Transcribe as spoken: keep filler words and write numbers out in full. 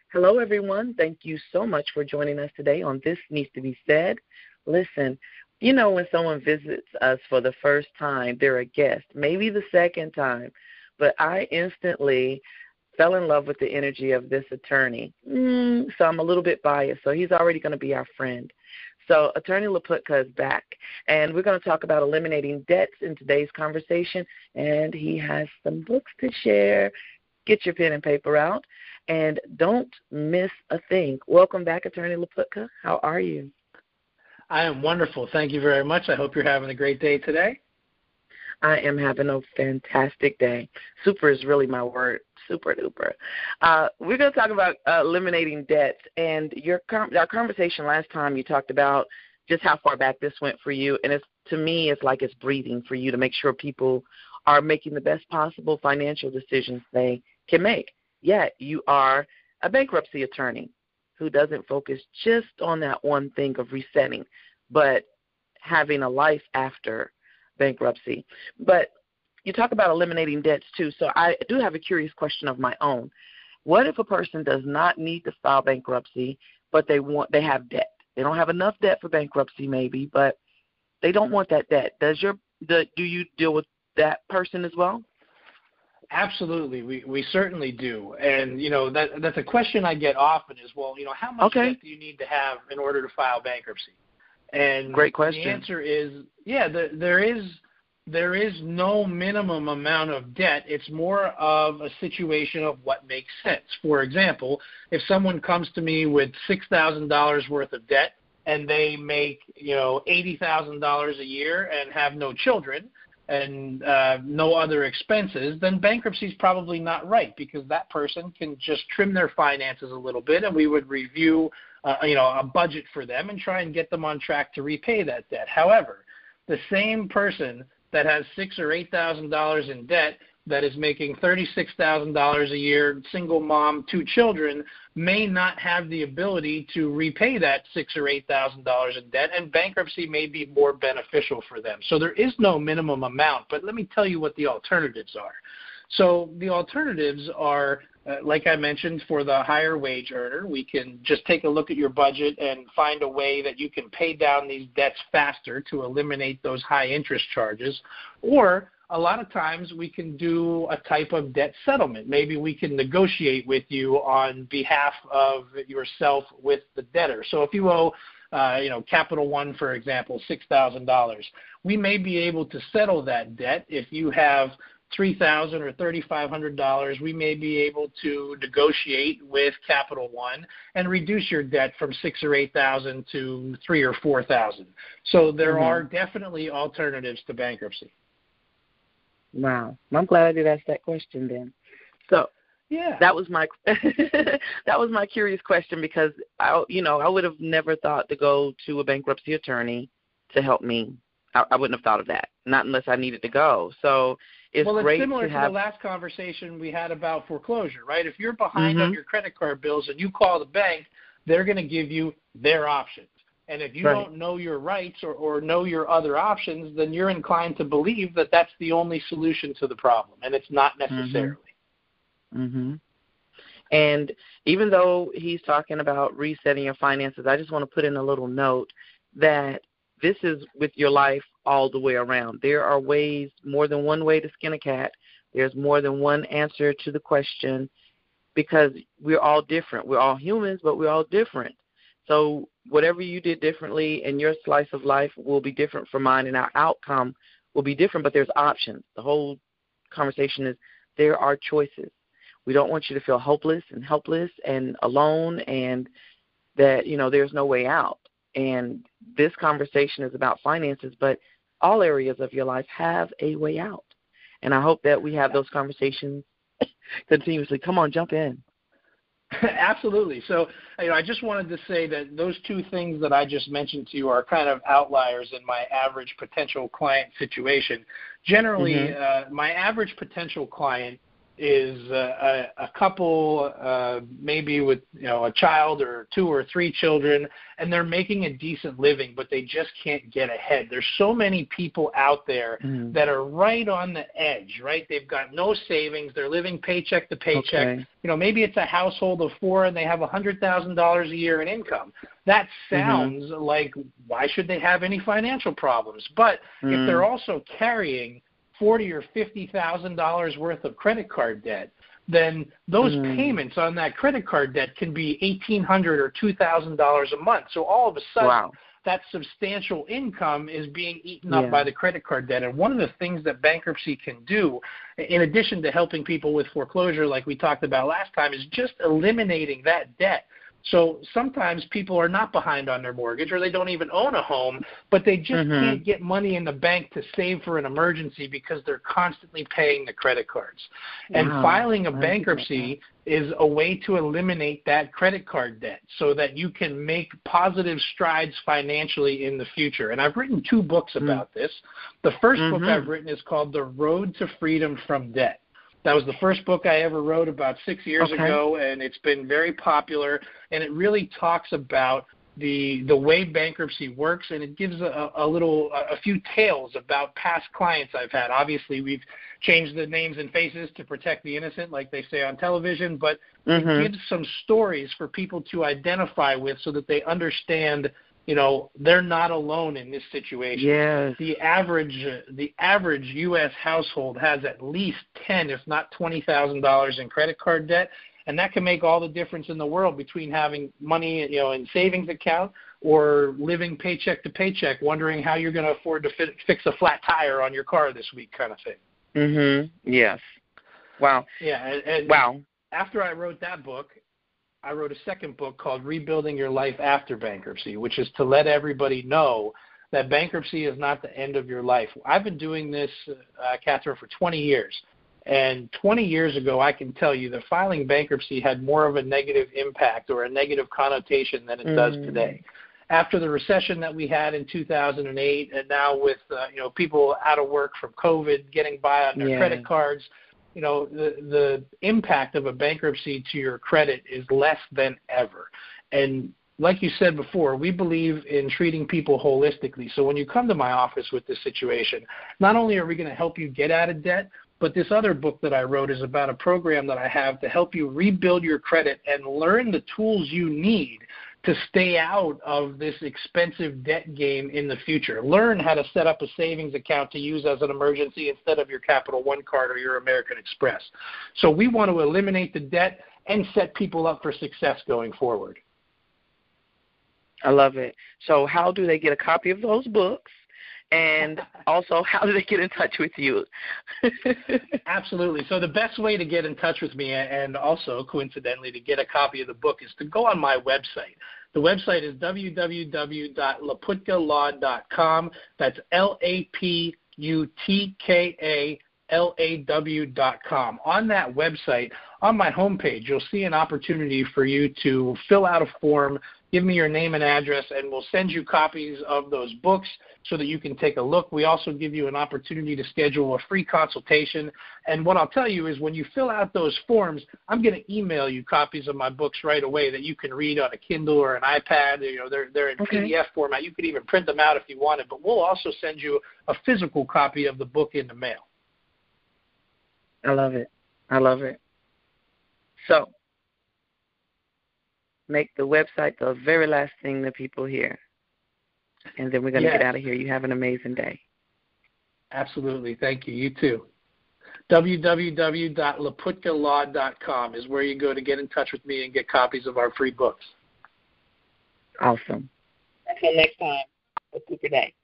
Hello, everyone. Thank you so much for joining us today on This Needs to Be Said. Listen, you know when someone visits us for the first time, they're a guest, maybe the second time, but I instantly fell in love with the energy of this attorney. Mm, so I'm a little bit biased, so he's already going to be our friend. So Attorney Laputka is back, and we're going to talk about eliminating debts in today's conversation, and he has some books to share. Get your pen and paper out, and don't miss a thing. Welcome back, Attorney Laputka. How are you? I am wonderful. Thank you very much. I hope you're having a great day today. I am having a fantastic day. Super is really my word, super duper. Uh, we're going to talk about uh, eliminating debts, and your our conversation last time you talked about just how far back this went for you, and it's to me it's like it's breathing for you to make sure people are making the best possible financial decisions they can make. Yet you are a bankruptcy attorney who doesn't focus just on that one thing of resetting, but having a life after bankruptcy. But you talk about eliminating debts too, so I do have a curious question of my own. What if a person does not need to file bankruptcy, but they want they have debt? They don't have enough debt for bankruptcy maybe, but they don't want that debt. Does your the, do you deal with that person as well? Absolutely, we we certainly do, and you know that that's a question I get often is, well, you know, how much okay. debt do you need to have in order to file bankruptcy? And great question. The answer is, yeah, the, there is there is no minimum amount of debt. It's more of a situation of what makes sense. For example, if someone comes to me with six thousand dollars worth of debt and they make you know eighty thousand dollars a year and have no children and uh, no other expenses, then bankruptcy is probably not right, because that person can just trim their finances a little bit, and we would review uh, you know, a budget for them and try and get them on track to repay that debt. However, the same person that has six or eight thousand dollars in debt, that is making thirty-six thousand dollars a year, single mom, two children, may not have the ability to repay that six or eight thousand dollars in debt, and bankruptcy may be more beneficial for them. So there is no minimum amount, but let me tell you what the alternatives are. So the alternatives are, uh, like I mentioned, for the higher wage earner, we can just take a look at your budget and find a way that you can pay down these debts faster to eliminate those high interest charges. Or a lot of times we can do a type of debt settlement. Maybe we can negotiate with you on behalf of yourself with the debtor. So if you owe, uh, you know, Capital One, for example, six thousand dollars, we may be able to settle that debt. If you have three thousand dollars or three thousand five hundred dollars, we may be able to negotiate with Capital One and reduce your debt from six or eight thousand to three or four thousand. So there mm-hmm. are definitely alternatives to bankruptcy. Wow, I'm glad I did ask that question then. So yeah, that was my that was my curious question, because I you know I would have never thought to go to a bankruptcy attorney to help me. I, I wouldn't have thought of that, not unless I needed to go. So it's well, it's great similar to, to have, the last conversation we had about foreclosure, right? If you're behind mm-hmm. on your credit card bills and you call the bank, they're going to give you their options. And if you right. don't know your rights or, or know your other options, then you're inclined to believe that that's the only solution to the problem, and it's not necessarily. Mm-hmm. Mm-hmm. And even though he's talking about resetting your finances, I just want to put in a little note that this is with your life all the way around. There are ways, more than one way to skin a cat. There's more than one answer to the question, because we're all different. We're all humans, but we're all different. So whatever you did differently in your slice of life will be different from mine, and our outcome will be different, but there's options. The whole conversation is there are choices. We don't want you to feel hopeless and helpless and alone, and that, you know, there's no way out. And this conversation is about finances, but all areas of your life have a way out. And I hope that we have those conversations continuously. Come on, jump in. Absolutely. So, you know, I just wanted to say that those two things that I just mentioned to you are kind of outliers in my average potential client situation. Generally, mm-hmm. uh, my average potential client is uh, a, a couple, uh, maybe with you know a child or two or three children, and they're making a decent living, but they just can't get ahead. There's so many people out there mm. that are right on the edge, right? They've got no savings. They're living paycheck to paycheck. Okay. You know, maybe it's a household of four and they have one hundred thousand dollars a year in income. That sounds mm-hmm. like, why should they have any financial problems? But mm. if they're also carrying forty or fifty thousand dollars worth of credit card debt, then those mm. payments on that credit card debt can be eighteen hundred dollars or two thousand dollars a month. So all of a sudden, wow. that substantial income is being eaten yeah. up by the credit card debt. And one of the things that bankruptcy can do, in addition to helping people with foreclosure, like we talked about last time, is just eliminating that debt. So sometimes people are not behind on their mortgage, or they don't even own a home, but they just mm-hmm. can't get money in the bank to save for an emergency because they're constantly paying the credit cards. Wow. And filing a bankruptcy is a way to eliminate that credit card debt so that you can make positive strides financially in the future. And I've written two books about mm-hmm. this. The first mm-hmm. book I've written is called The Road to Freedom from Debt. That was the first book I ever wrote about six years okay. ago, and it's been very popular, and it really talks about the the way bankruptcy works, and it gives a, a little, a few tales about past clients I've had. Obviously, we've changed the names and faces to protect the innocent, like they say on television, but mm-hmm. it gives some stories for people to identify with so that they understand, you know, they're not alone in this situation. Yes. The average the average U S household has at least ten, if not twenty thousand dollars in credit card debt, and that can make all the difference in the world between having money, you know, in savings account or living paycheck to paycheck, wondering how you're going to afford to fit, fix a flat tire on your car this week, kind of thing. Mhm. Yes. Wow. Yeah. And, and wow. After I wrote that book, I wrote a second book called Rebuilding Your Life After Bankruptcy, which is to let everybody know that bankruptcy is not the end of your life. I've been doing this, uh, Catherine, for twenty years. And twenty years ago, I can tell you that filing bankruptcy had more of a negative impact or a negative connotation than it mm. does today. After the recession that we had in two thousand eight, and now with uh, you know people out of work from COVID, getting by on their yeah. credit cards, you know, the, the impact of a bankruptcy to your credit is less than ever. And like you said before, we believe in treating people holistically. So when you come to my office with this situation, not only are we going to help you get out of debt, but this other book that I wrote is about a program that I have to help you rebuild your credit and learn the tools you need to stay out of this expensive debt game in the future. Learn how to set up a savings account to use as an emergency instead of your Capital One card or your American Express. So we want to eliminate the debt and set people up for success going forward. I love it. So how do they get a copy of those books? And also, how do they get in touch with you? Absolutely. So the best way to get in touch with me, and also, coincidentally, to get a copy of the book, is to go on my website. The website is w w w dot laputka law dot com. That's L A P U T K A L A W dot com. On that website, on my homepage, you'll see an opportunity for you to fill out a form, give me your name and address, and we'll send you copies of those books so that you can take a look. We also give you an opportunity to schedule a free consultation. And what I'll tell you is when you fill out those forms, I'm going to email you copies of my books right away that you can read on a Kindle or an iPad. You know, they're, they're in okay. P D F format. You could even print them out if you wanted. But we'll also send you a physical copy of the book in the mail. I love it. I love it. So, make the website the very last thing that people hear. And then we're going to yes. get out of here. You have an amazing day. Absolutely. Thank you. You too. w w w dot laputka law dot com is where you go to get in touch with me and get copies of our free books. Awesome. Until next time, a super day.